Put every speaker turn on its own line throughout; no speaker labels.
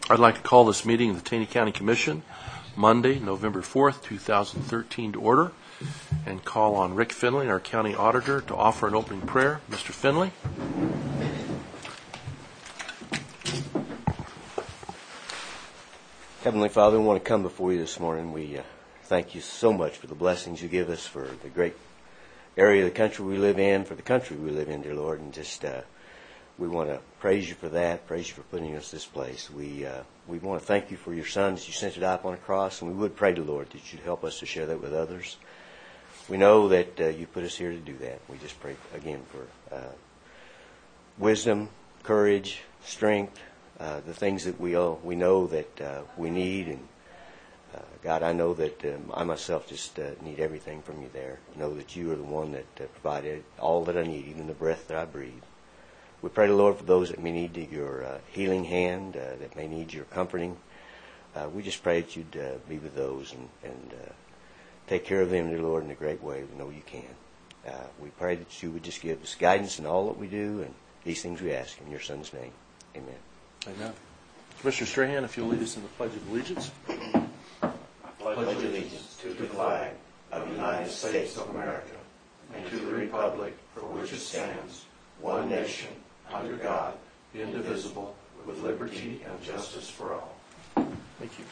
I'd like to call this meeting of the Taney County Commission Monday, November 4th, 2013 to order and call on Rick Finley, our county auditor, to offer an opening prayer. Mr. Finley.
Heavenly Father, we want to come before you this morning. We thank you so much for the blessings you give us, for the great area of the country we live in, for the country we live in, dear Lord, and just we want to praise you for that, praise you for putting us this place. We want to thank you for your Son that you sent to die upon a cross, and we would pray to Lord that you'd help us to share that with others. We know that you put us here to do that. We just pray again for wisdom, courage, strength, the things that we know that we need. And God, I know that I myself just need everything from you there. Know that you are the one that provided all that I need, even the breath that I breathe. We pray to Lord for those that may need your healing hand, that may need your comforting. We just pray that you'd be with those and take care of them, dear Lord, in a great way. We know you can. We pray that you would just give us guidance in all that we do, and these things we ask in your Son's name. Amen.
Amen. Commissioner Strahan, if you'll lead us in the Pledge of Allegiance.
I pledge allegiance to the flag of the United States of America and to the republic for which it stands, one nation, under God, indivisible, with liberty and justice for all.
Thank you.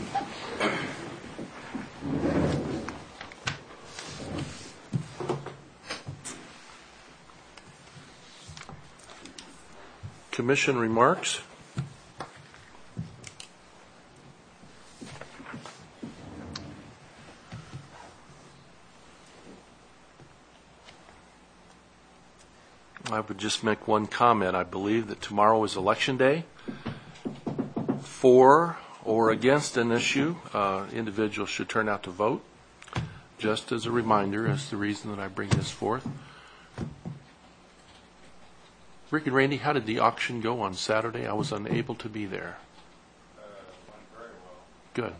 Commission remarks. I would just make one comment. I believe that tomorrow is Election Day. For or against an issue, individuals should turn out to vote. Just as a reminder, as the reason that I bring this forth. Rick and Randy, how did the auction go on Saturday? I was unable to be there.
Went very well.
Good.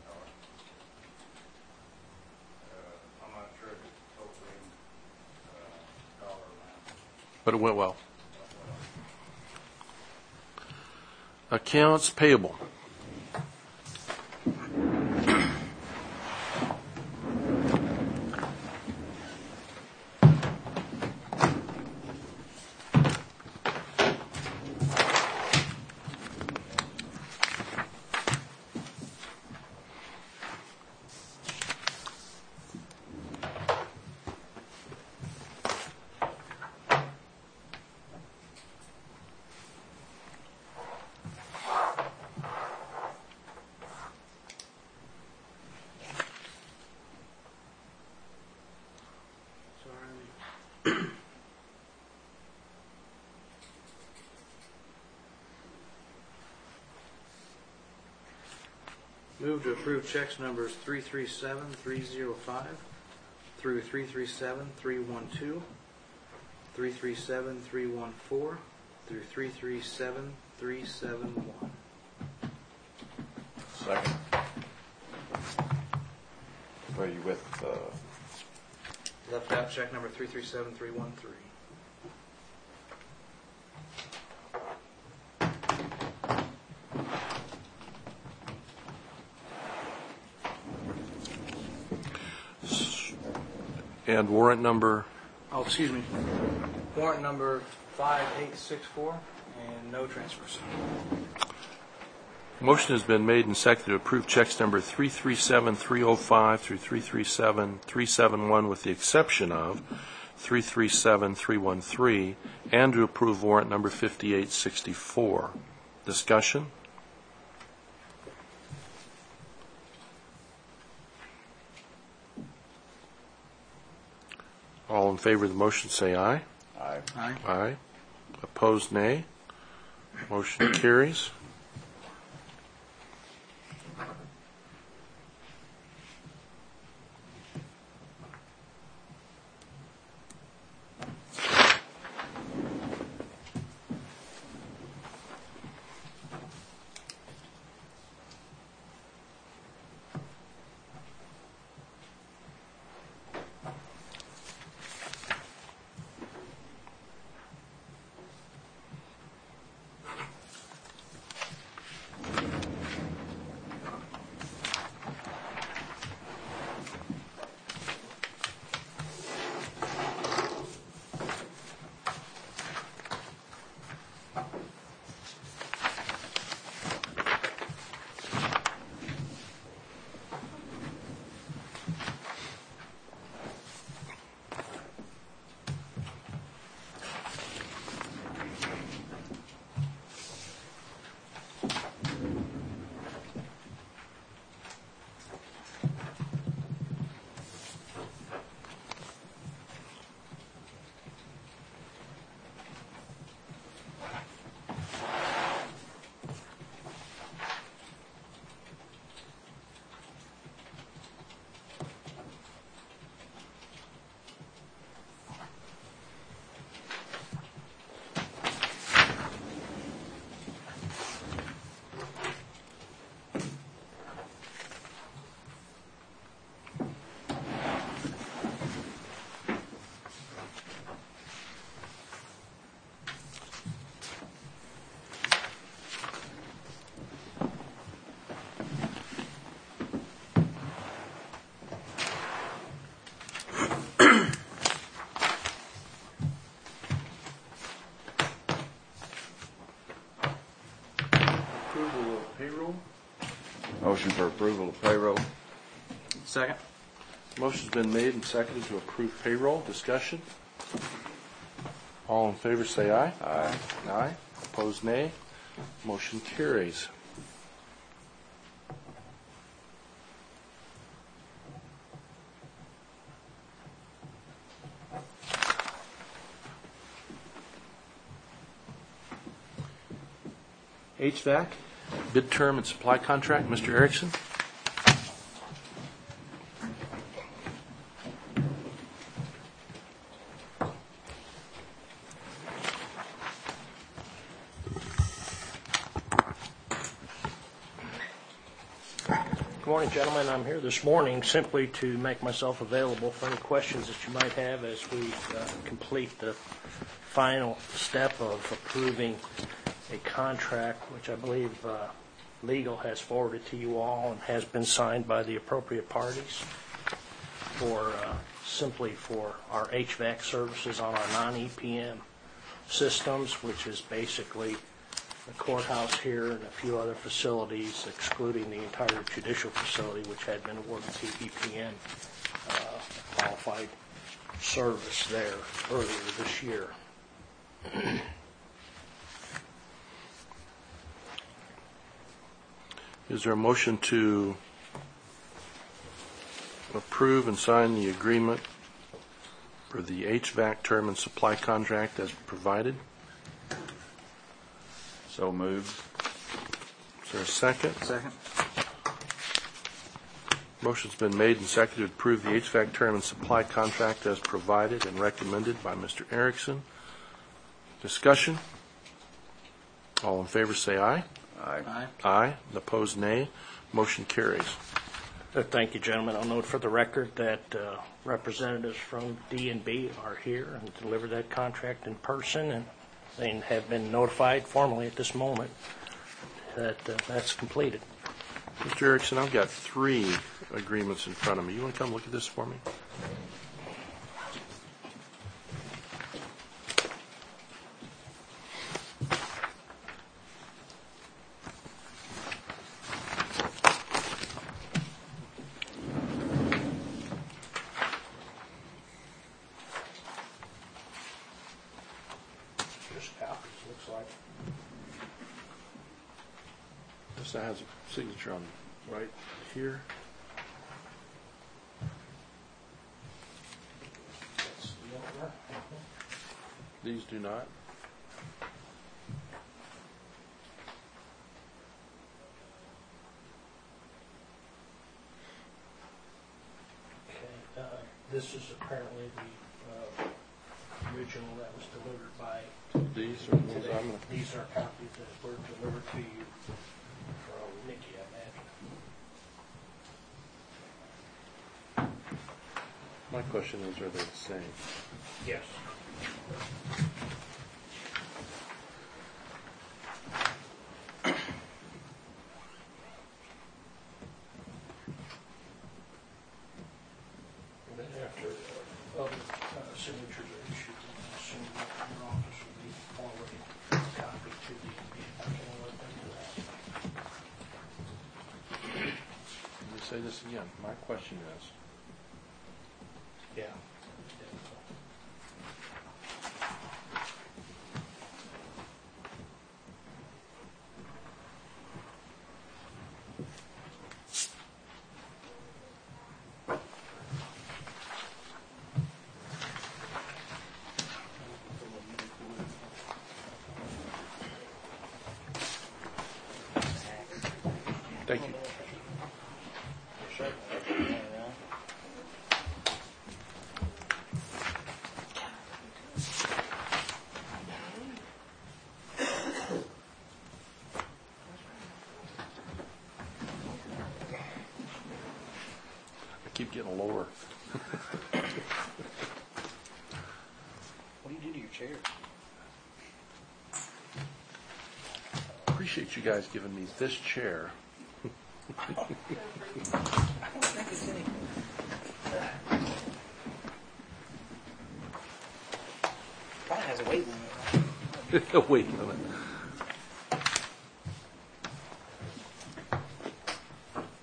I'm not sure if it's totally dollar amount.
But it went well. Accounts payable.
Move to approve checks numbers 337-305 through 337-312, 337-314 through 337-371.
Second. Are you with
Left out check number 337-313.
And warrant number?
Oh, excuse me. Warrant number 5864 and no transfers.
Motion has been made and seconded to approve checks number 337-305 through 337-371 with the exception of 337-313 and to approve warrant number 5864. Discussion? All in favor of the motion say aye.
Aye.
Aye.
Aye. Opposed, nay. Motion carries.
motion for approval of payroll.
Second.
Motion's been made and seconded to approve payroll. Discussion? All in favor say aye.
Aye.
Aye. Opposed, nay. Motion carries. HVAC, bid term and supply contract. Mr. Erickson?
Good morning, gentlemen. I'm here this morning simply to make myself available for any questions that you might have as we complete the final step of approving a contract, which I believe legal has forwarded to you all and has been signed by the appropriate parties for simply for our HVAC services on our non-EPM systems, which is basically the courthouse here and a few other facilities, excluding the entire judicial facility, which had been awarded to EPM qualified service there earlier this year.
Is there a motion to approve and sign the agreement for the HVAC term and supply contract as provided?
So moved.
Is there a second?
Second.
Motion's been made and seconded to approve the HVAC term and supply contract as provided and recommended by Mr. Erickson. Discussion? All in favor say aye.
Aye.
Aye.
Aye. Opposed, nay. Motion carries.
Thank you, gentlemen. I'll note for the record that representatives from D&B are here and deliver that contract in person, and they have been notified formally at this moment that that's completed.
Mr. Erickson, I've got 3 agreements in front of me. You want to come look at this for me?
Just copies, looks like.
This has a signature on right here.
That's the owner.
These do not.
Okay, this is apparently the original that was delivered by
These are the ones
today.
I'm going to...
These are copies that were delivered to you from Nikki, I imagine.
My question is, are they the same?
Yes. And then after other signatures are issued, I assume that your office will be forwarding a copy to the, I can let them do that.
Let me say this again. My question is,
Yeah.
thank you. I keep getting lower.
What do you do to your chair?
Appreciate you guys giving me this chair.
I don't think it's any. Probably has a weight limit.
Wait a minute.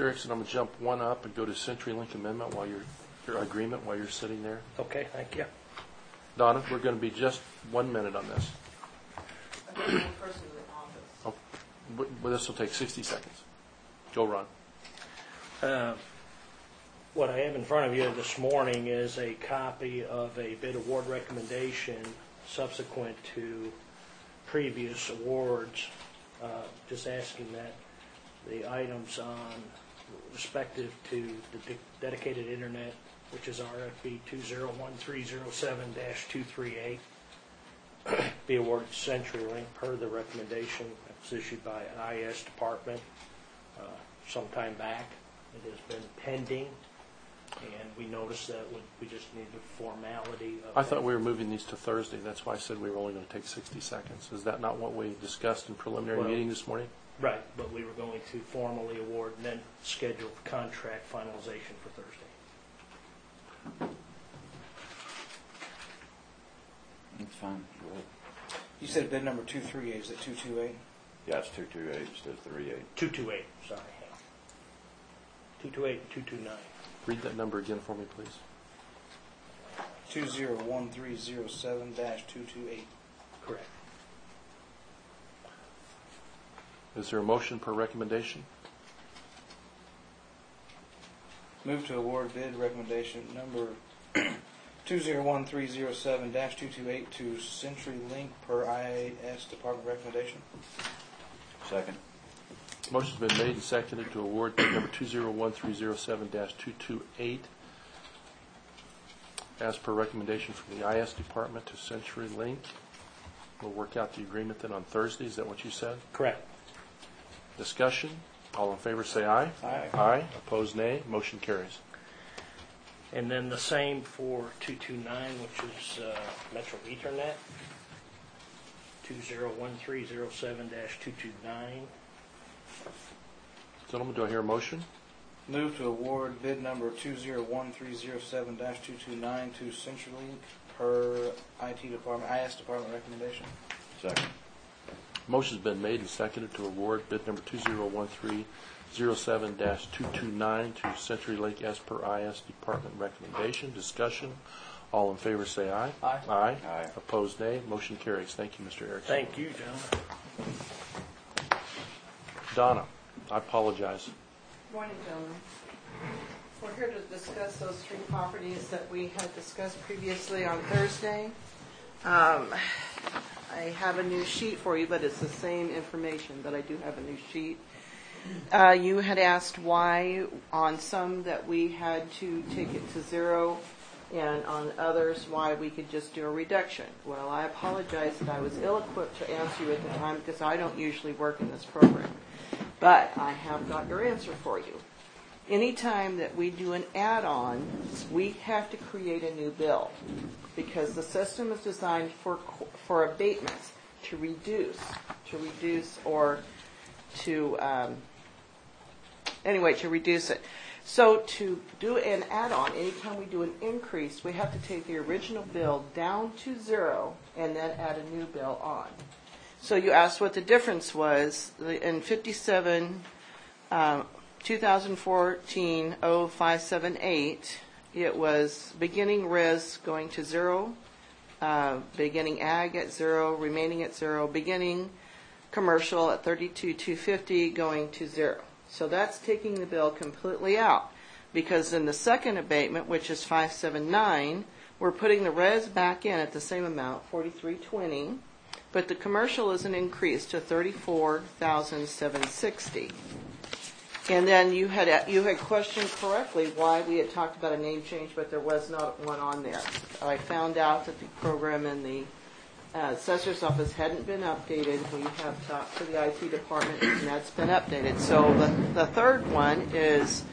Erickson, I'm going to jump one up and go to CenturyLink amendment while your agreement while you're sitting there.
Okay, thank you.
Donna, we're going to be just 1 minute on this. Oh, but this will take 60 seconds. Go, Ron.
What I have in front of you this morning is a copy of a bid award recommendation subsequent to previous awards. Just asking that the items on respective to the dedicated internet, which is RFP 201307-238, be awarded to CenturyLink per the recommendation that was issued by an IS department some time back. It has been pending, and we noticed that we just need the formality of
I thought we were moving these to Thursday. That's why I said we were only going to take 60 seconds. Is that not what we discussed in preliminary meeting this morning?
Right, but we were going to formally award and then schedule the contract finalization for Thursday.
That's fine. Go ahead.
You said bid number 238, is it 228?
Yeah, it's 228 instead of 38.
228, sorry. 228 and 229.
Read that number again for me, please.
201307-228.
Correct.
Is there a motion per recommendation?
Move to award bid recommendation number 201307-228 to CenturyLink per IAS department recommendation.
Second.
Motion's been made and seconded to award bid number 201307-228 as per recommendation from the IS department to CenturyLink. We'll work out the agreement then on Thursday. Is that what you said?
Correct.
Discussion. All in favor say aye.
Aye.
Aye. Opposed, nay. Motion carries.
And then the same for 229, which is Metro Ethernet, 201307-229.
Gentlemen, do I hear a motion?
Move to award bid number 201307-229 to CenturyLink per IT department, IS department recommendation.
Second.
Motion's been made and seconded to award bid number 201307-229 to CenturyLink as per IS department recommendation. Discussion. All in favor say aye.
Aye.
Aye.
Aye.
Opposed, nay. Motion carries. Thank you, Mr. Erickson.
Thank you, gentlemen.
Donna, I apologize.
Morning, gentlemen. We're here to discuss those three properties that we had discussed previously on Thursday. I have a new sheet for you, but it's the same information, but I do have a new sheet. You had asked why on some that we had to take it to zero, and on others why we could just do a reduction. Well, I apologize that I was ill-equipped to answer you at the time because I don't usually work in this program. But I have got your answer for you. Anytime that we do an add-on, we have to create a new bill because the system is designed for abatements, to reduce or to reduce it. So to do an add-on, anytime we do an increase, we have to take the original bill down to zero and then add a new bill on. So you asked what the difference was. In 2014-0578, it was beginning res going to zero, beginning ag at zero, remaining at zero, beginning commercial at 32,250 going to zero. So that's taking the bill completely out, because in the second abatement, which is 579, we're putting the res back in at the same amount, 4320, but the commercial is an increase to 34,760. And then you had questioned correctly why we had talked about a name change, but there was not one on there. I found out that the program in the assessor's office hadn't been updated. We have talked to the IT department, and that's been updated. So the third one is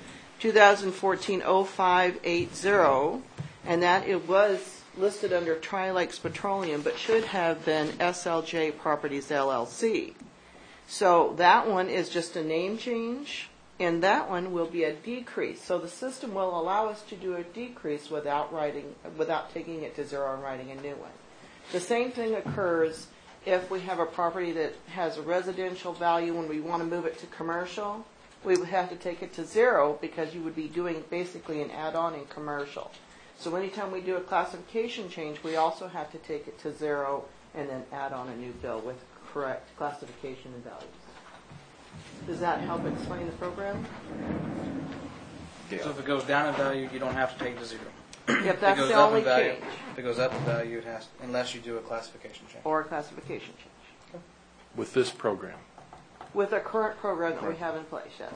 2014-0580, and that it was listed under Tri-Lakes Petroleum, but should have been SLJ Properties LLC. So that one is just a name change, and that one will be a decrease. So the system will allow us to do a decrease without taking it to zero and writing a new one. The same thing occurs if we have a property that has a residential value and we want to move it to commercial. we would have to take it to 0 because you would be doing basically an add-on in commercial. So anytime we do a classification change, we also have to take it to 0 and then add on a new bill with correct classification and values. Does that help explain the program?
So if it goes down in value, you don't have to take it to 0.
Yep,
If it
that's
goes
the
up
only
in value,
change.
if it goes up in value, it has, unless you do a classification change.
Or a classification change.
With this program.
With our current program that we have in place, yes.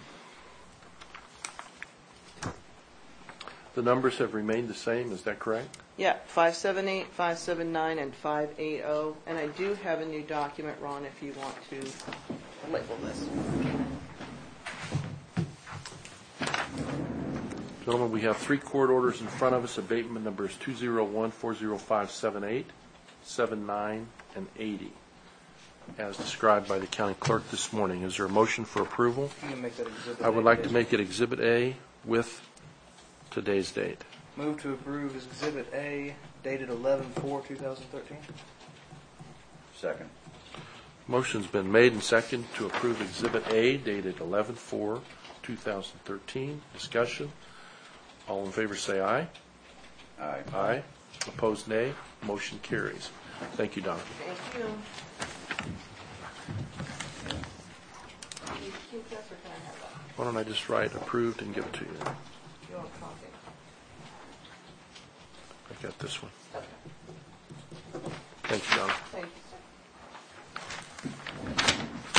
The numbers have remained the same, is that correct?
Yeah, 578, 579, and 580. And I do have a new document, Ron, if you want to label this.
Gentlemen, we have 3 court orders in front of us. Abatement numbers 201, 40578, 79, and 80, as described by the county clerk this morning. Is there a motion for approval?
You can make that exhibit.
I would like to make it Exhibit A with today's date.
Move to approve as Exhibit A, dated 11/4/2013.
Second.
Motion's been made and seconded to approve Exhibit A, dated 11/4/2013. Discussion. All in favor say aye.
Aye.
Aye. Opposed, nay. Motion carries. Thank you, Donna.
Thank you. You keep this or can I have that?
Why don't I just write approved and give it to you?
You want a copy?
I've got this one.
Okay.
Thank you, Donna.
Thank you, sir.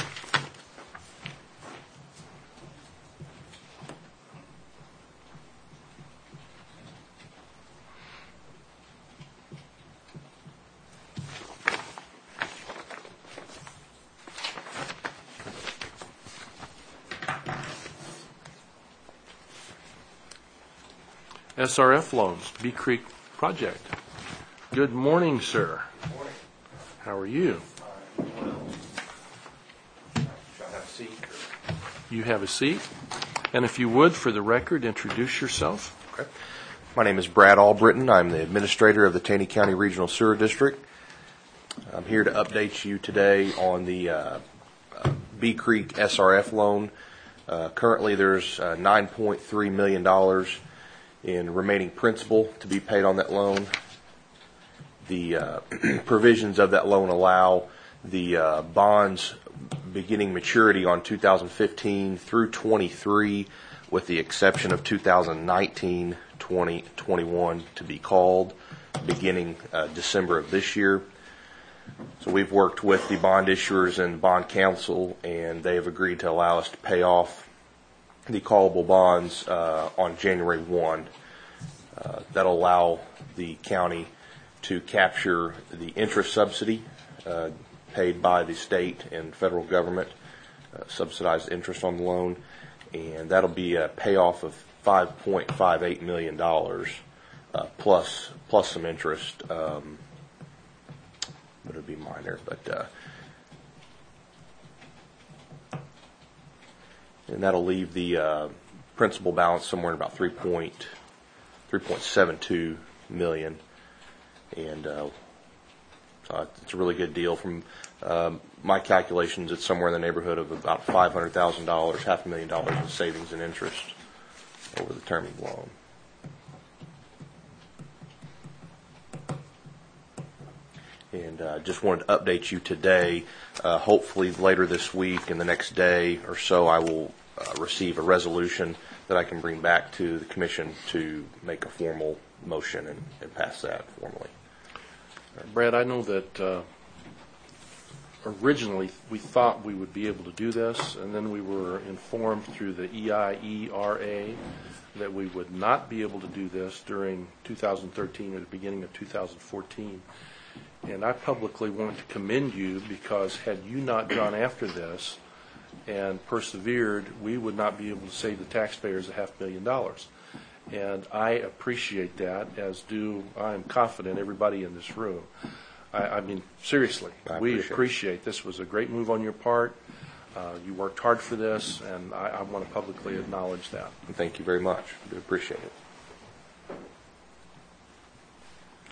SRF loans, Bee Creek project. Good morning, sir.
Good morning.
How are you?
Shall I have a seat?
You have a seat. And if you would, for the record, introduce yourself.
Okay. My name is Brad Albritton. I'm the administrator of the Taney County Regional Sewer District. I'm here to update you today on the Bee Creek SRF loan. Currently, there's $9.3 million in remaining principal to be paid on that loan. The provisions of that loan allow the bonds beginning maturity on 2015 through 23, with the exception of 2019, 20, 21 to be called beginning December of this year. So we've worked with the bond issuers and bond counsel, and they have agreed to allow us to pay off the callable bonds on January 1. That'll allow the county to capture the interest subsidy paid by the state and federal government, subsidized interest on the loan, and that'll be a payoff of $5.58 million plus some interest. But it'll be minor, but and that'll leave the principal balance somewhere in about 3.72 million, and so it's a really good deal. From my calculations, it's somewhere in the neighborhood of about $500,000, $500,000 in savings and interest over the term of the loan. And just wanted to update you today. Hopefully later this week, in the next day or so, I will receive a resolution that I can bring back to the commission to make a formal motion and pass that formally.
Brad, I know that originally we thought we would be able to do this, and then we were informed through the EIERA that we would not be able to do this during 2013 or the beginning of 2014. And I publicly want to commend you, because had you not gone after this and persevered, we would not be able to save the taxpayers $500,000. And I appreciate that, as do, I am confident, everybody in this room. I mean, seriously, we appreciate this. Was a great move on your part. You worked hard for this, and I want to publicly acknowledge that.
Thank you very much. I do appreciate it.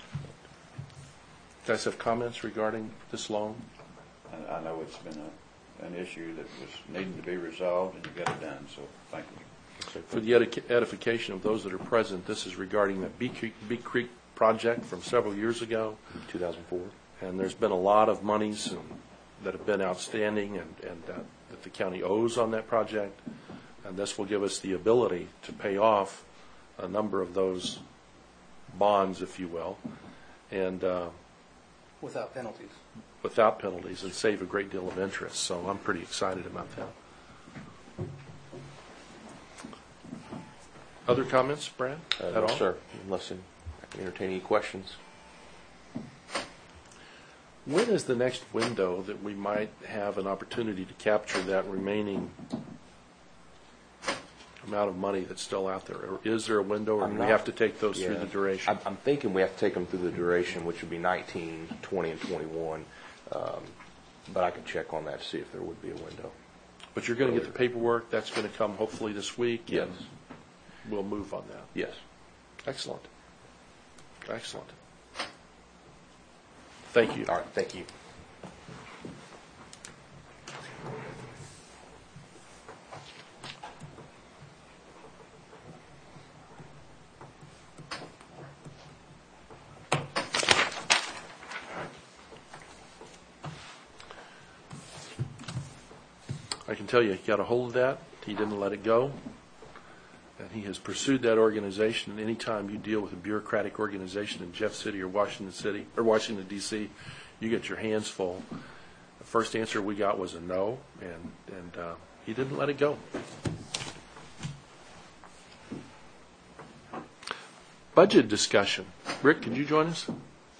You guys have comments regarding this loan?
I know it's been an issue that was needing to be resolved, and you got it done, so thank you.
For the edification of those that are present, this is regarding the Bee Creek project from several years ago.
2004.
And there's been a lot of monies that have been outstanding and that the county owes on that project. And this will give us the ability to pay off a number of those bonds, if you will, and
Without penalties.
without penalties, and save a great deal of interest. So I'm pretty excited about that. Other comments, Brad? At
No,
all?
sir. Unless I can entertain any questions.
When is the next window that we might have an opportunity to capture that remaining amount of money that's still out there? Or is there a window, or do we have to take those through the duration?
I'm thinking we have to take them through the duration, which would be 19, 20, and 21. But I can check on that to see if there would be a window.
But you're going to get the paperwork. That's going to come hopefully this week.
Yes.
And we'll move on that.
Yes.
Excellent. Excellent. Thank you.
All right. Thank you.
I can tell you, he got a hold of that. He didn't let it go. And he has pursued that organization. And any time you deal with a bureaucratic organization in Jeff City or Washington, D.C., you get your hands full. The first answer we got was a no, and he didn't let it go. Budget discussion. Rick, could you join us?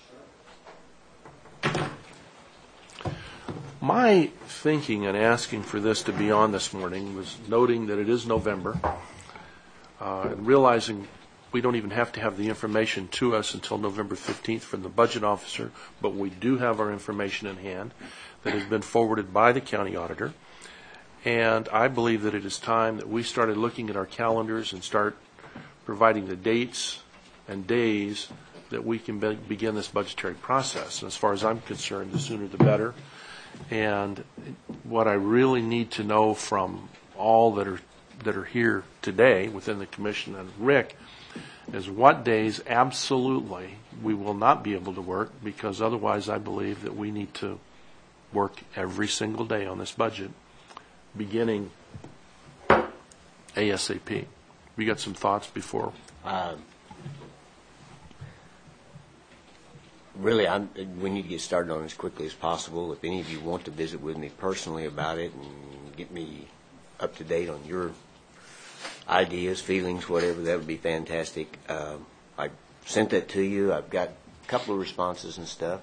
My thinking in asking for this to be on this morning was noting that it is November, and realizing we don't even have to have the information to us until November 15th from the budget officer, but we do have our information in hand that has been forwarded by the county auditor. And I believe that it is time that we started looking at our calendars and start providing the dates and days that we can begin this budgetary process. And as far as I'm concerned, the sooner the better. And what I really need to know from all that are here today within the commission and Rick is what days absolutely we will not be able to work, because otherwise I believe that we need to work every single day on this budget beginning ASAP. We got some thoughts before?
Really, we need to get started on it as quickly as possible. If any of you want to visit with me personally about it and get me up to date on your ideas, feelings, whatever, that would be fantastic. I sent that to you. I've got a couple of responses and stuff.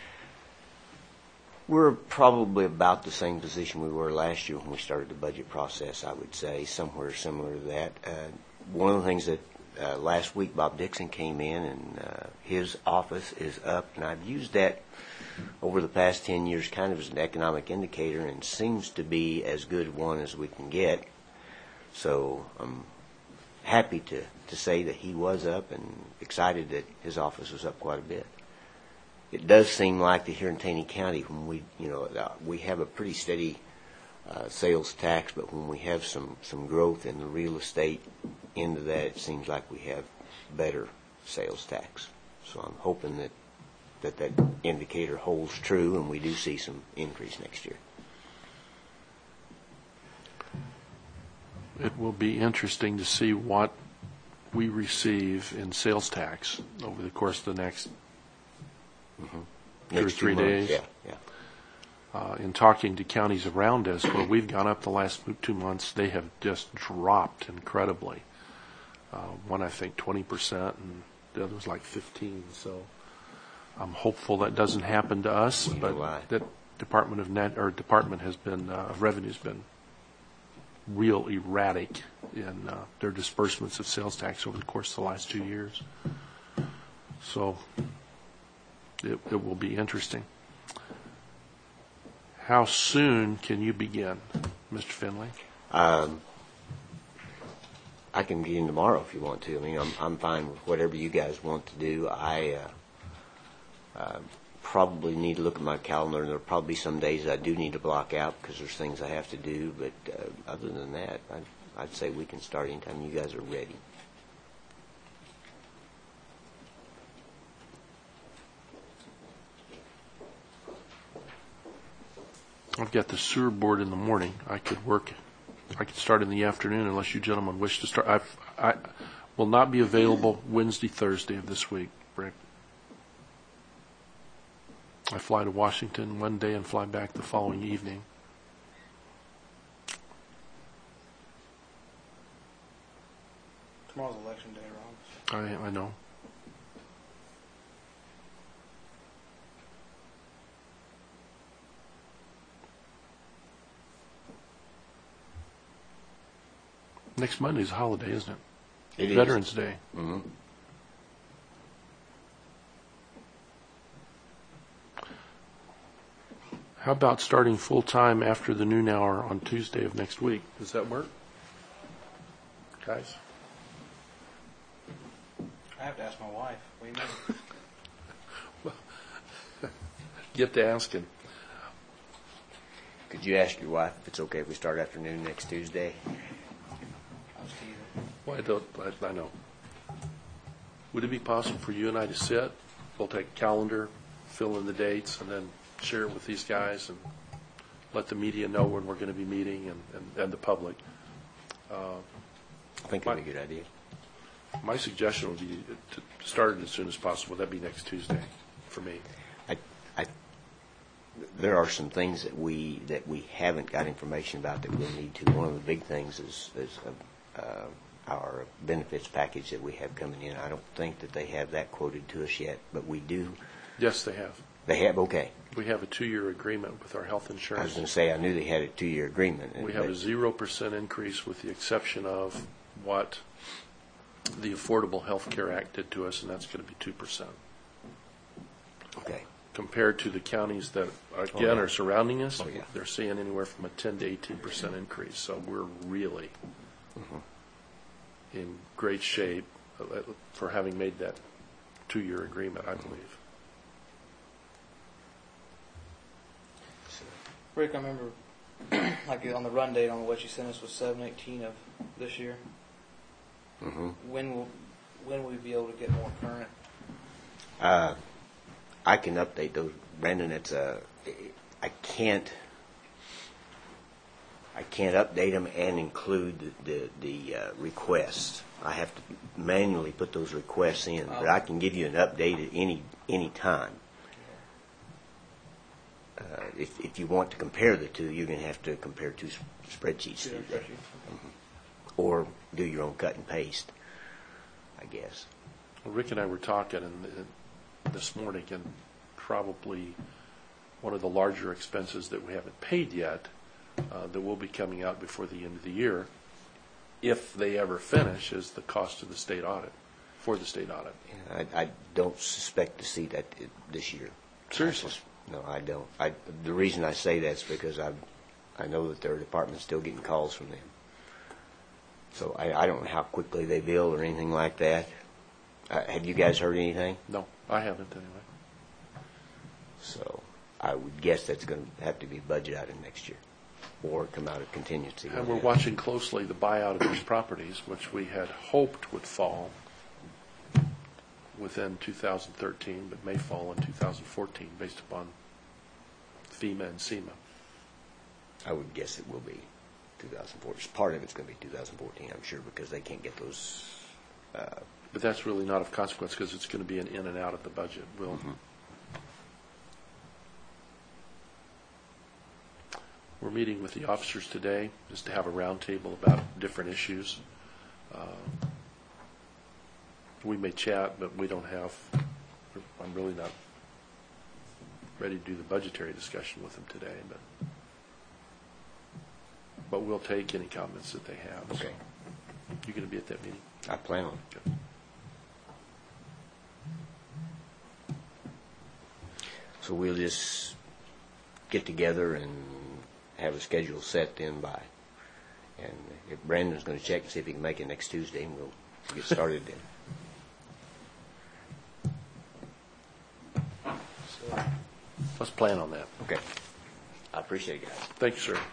We're probably about the same position we were last year when we started the budget process, I would say, somewhere similar to that. One of the things that last week Bob Dixon came in and his office is up, and I've used that over the past 10 years kind of as an economic indicator, and seems to be as good one as we can get. So I'm happy to say that he was up, and excited that his office was up quite a bit. It does seem like that here in Taney County, when we have a pretty steady sales tax, but when we have some growth in the real estate end of that, it seems like we have better sales tax. So I'm hoping that indicator holds true, and we do see some increase next year.
It will be interesting to see what we receive in sales tax over the course of the next 2 or 3 days.
Yeah.
In talking to counties around us, where we've gone up the last 2 months, they have just dropped incredibly. One, I think, 20%, and the other was like 15%. So I'm hopeful that doesn't happen to us. But that Department has been Revenue's been real erratic in their disbursements of sales tax over the course of the last 2 years. So it will be interesting. How soon can you begin, Mr. Finley?
I can begin tomorrow if you want to. I mean, I'm fine with whatever you guys want to do. I probably need to look at my calendar, and there'll probably be some days I do need to block out because there's things I have to do. But other than that, I'd say we can start anytime you guys are ready.
I've got the sewer board in the morning. I could start in the afternoon unless you gentlemen wish to start. I will not be available Wednesday, Thursday of this week, Rick. I fly to Washington one day and fly back the following evening.
Tomorrow's election day, Rob.
I know. Next Monday's a holiday, isn't it?
It is.
Veterans Day.
Mm-hmm.
How about starting full-time after the noon hour on Tuesday of next week? Does that work? Guys?
I have to ask my wife. What do you mean?
Get to asking.
Could you ask your wife if it's okay if we start afternoon next Tuesday?
I was teasing.
Well, I know. Would it be possible for you and I to sit? We'll take a calendar, fill in the dates, and then share it with these guys and let the media know when we're going to be meeting and the public.
I think that'd be a good idea.
My suggestion would be to start it as soon as possible. That'd be next Tuesday for me.
There are some things that we haven't got information about that we'll need to. One of the big things is our benefits package that we have coming in. I don't think that they have that quoted to us yet, but we do.
Yes, they have.
They have? Okay.
We have a 2-year agreement with our health
I was
insurance.
going to say, I knew they had a 2-year agreement.
We have a 0% increase with the exception of what the Affordable Health Care Act did to us, and that's going to be 2%.
Okay.
Compared to the counties that, again,
yeah.
are surrounding us,
Oh, yeah.
they're seeing anywhere from a 10 to 18% increase. So we're really in great shape for having made that 2-year agreement, I believe.
Rick, I remember, like on the run date on what you sent us was 7/18 of this year.
Mm-hmm.
When will we be able to get more current?
I can update those, Brandon. I can't update them and include the requests. I have to manually put those requests in, but I can give you an update at any time. If you want to compare the two, you're going to have to compare two spreadsheets, or do your own cut and paste, I guess.
Well, Rick and I were talking this morning, and probably one of the larger expenses that we haven't paid yet that will be coming out before the end of the year, if they ever finish, is the cost of the state audit, for the state audit.
I don't suspect to see that this year.
Seriously?
No, I don't. The reason I say that is because I know that their department's still getting calls from them. So I don't know how quickly they bill or anything like that. Have you guys heard anything?
No, I haven't anyway.
So I would guess that's going to have to be budget item next year, or come out of contingency.
And we're watching closely the buyout of these properties, which we had hoped would fall within 2013, but may fall in 2014 based upon FEMA and SEMA.
I would guess it will be 2014. Part of it's going to be 2014, I'm sure, because they can't get those.
But that's really not of consequence because it's going to be an in and out of the budget. We're meeting with the officers today just to have a roundtable about different issues. We may chat, but I'm really not ready to do the budgetary discussion with them today, but we'll take any comments that they have.
Okay.
So you going to be at that meeting?
I plan on.
Okay.
So we'll just get together and have a schedule set then by. And if Brandon's going to check and see if he can make it next Tuesday, and we'll get started then.
So
Let's plan on that.
Okay. I appreciate it, guys.
Thank you, sir.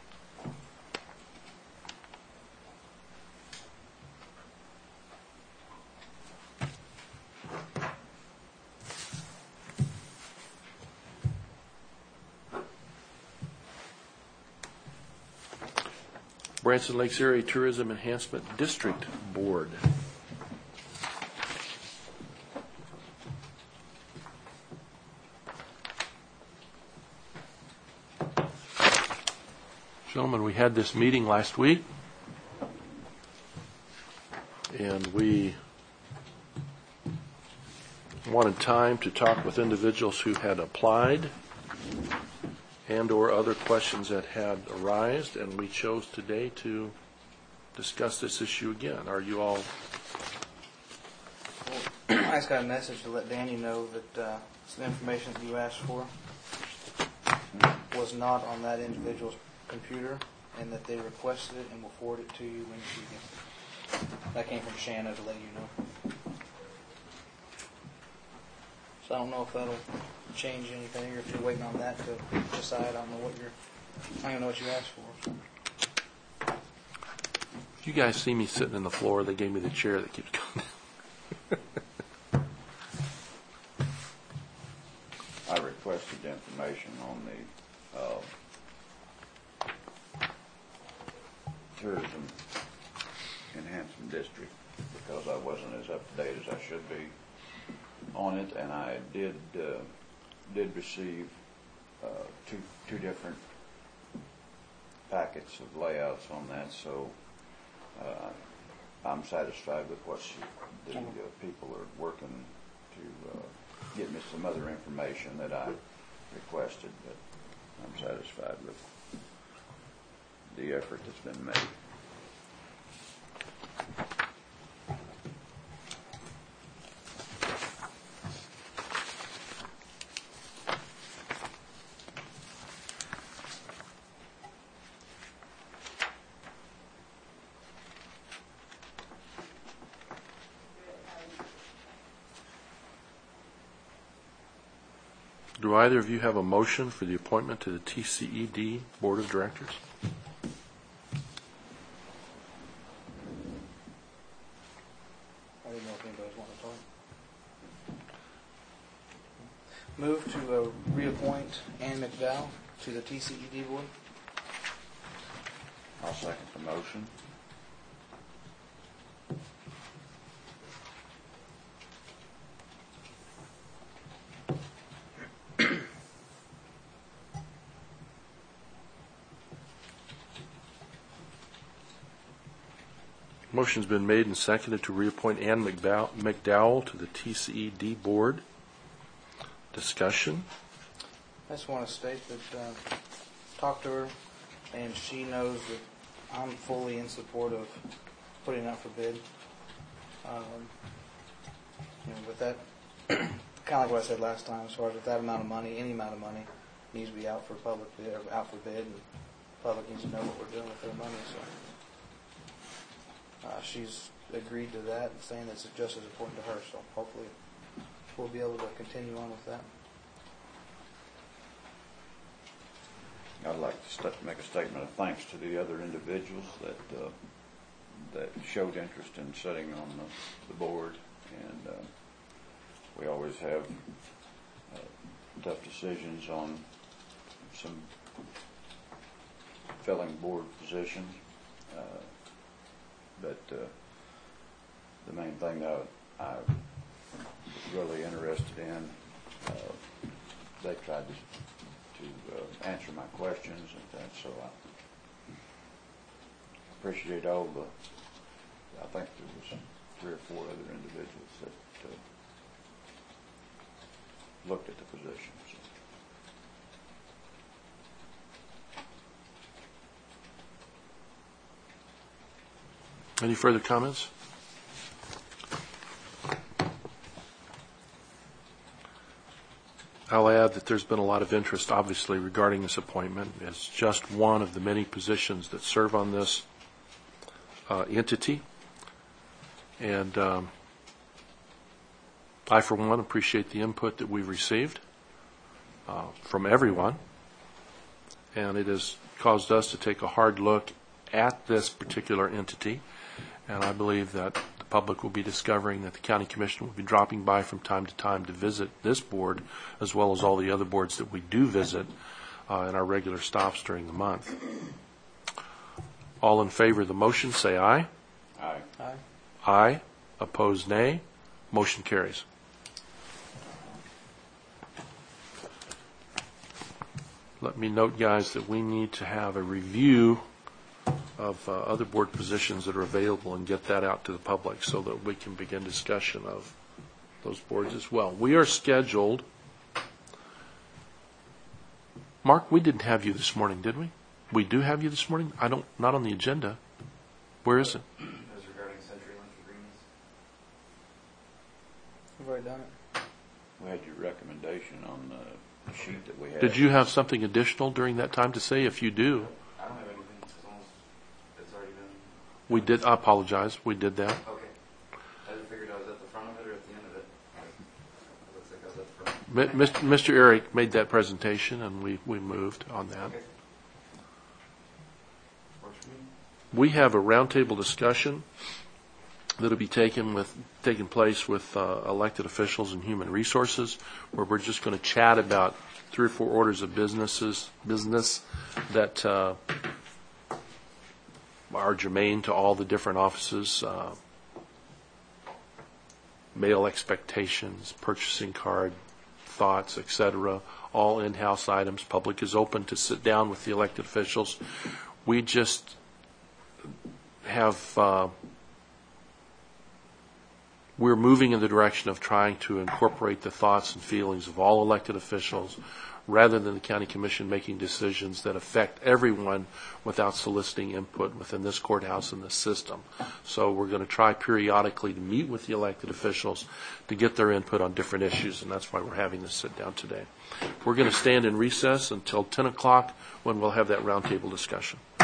Branson Lakes Area Tourism Enhancement District Board. Gentlemen, we had this meeting last week, and we wanted time to talk with individuals who had applied and or other questions that had arisen, and we chose today to discuss this issue again. Are you all?
I just got a message to let Danny know that some information that you asked for was not on that individual's computer, and that they requested it and will forward it to you when she gets it. That came from Shanna to let you know. So I don't know if that'll change anything, or if you're waiting on that to decide. I don't know what you asked for.
You guys see me sitting on the floor. They gave me the chair that keeps going.
I requested information on the Tourism Enhancement District because I wasn't as up to date as I should be on it, and I did receive two different packets of layouts on that, so I'm satisfied with what the people are working to get me some other information that I requested, but I'm satisfied with the effort that's been made.
Do either of you have a motion for the appointment to the TCED Board of Directors?
I didn't know if anybody's wanting to talk. Move to reappoint Ann McDowell to the TCED board.
I'll second the motion.
Motion's been made and seconded to reappoint Ann McDowell to the TCED Board. Discussion?
I just want to state that talked to her, and she knows that I'm fully in support of putting it out for bid. With that, kind of like what I said last time, as far as with that amount of money, any amount of money needs to be out for public bid, or out for bid, and the public needs to know what we're doing with their money. So she's agreed to that, and saying that's just as important to her. So hopefully we'll be able to continue on with that.
I'd like to make a statement of thanks to the other individuals that showed interest in sitting on the board, and we always have tough decisions on some filling board positions, but the main thing that I was really interested in, they tried to answer my questions, and so I appreciate all I think there was 3 or 4 other individuals that looked at the position. So.
Any further comments? I'll add that there's been a lot of interest, obviously, regarding this appointment. It's just one of the many positions that serve on this entity. And I, for one, appreciate the input that we've received. from everyone, and it has caused us to take a hard look at this particular entity, and I believe that the public will be discovering that the county commission will be dropping by from time to time to visit this board, as well as all the other boards that we do visit in our regular stops during the month. All in favor of the motion, say aye.
Aye.
Aye.
Aye. Opposed, nay. Motion carries. Let me note, guys, that we need to have a review of other board positions that are available and get that out to the public so that we can begin discussion of those boards as well. We are scheduled. Mark, we didn't have you this morning, did we? We do have you this morning? Not on the agenda. Where is it?
As regarding CenturyLink agreements.
We've already done it.
We had your recommendation on the sheet that we had.
Did you have something additional during that time to say? If you do,
I don't have anything. It's already been.
we did. I apologize. We did that.
Okay. I just figured I was at the front of it or at the end of it. It looks like I was at the front.
Mr. Eric made that presentation, and we moved on that.
Okay. Works for me.
We have a roundtable discussion that'll be taking place with elected officials and human resources, where we're just going to chat about 3 or 4 orders of business that are germane to all the different offices, mail expectations, purchasing card thoughts, etc., all in-house items. Public is open to sit down with the elected officials. We just have we're moving in the direction of trying to incorporate the thoughts and feelings of all elected officials rather than the county commission making decisions that affect everyone without soliciting input within this courthouse and this system. So we're going to try periodically to meet with the elected officials to get their input on different issues, and that's why we're having this sit down today. We're going to stand in recess until 10 o'clock when we'll have that roundtable discussion.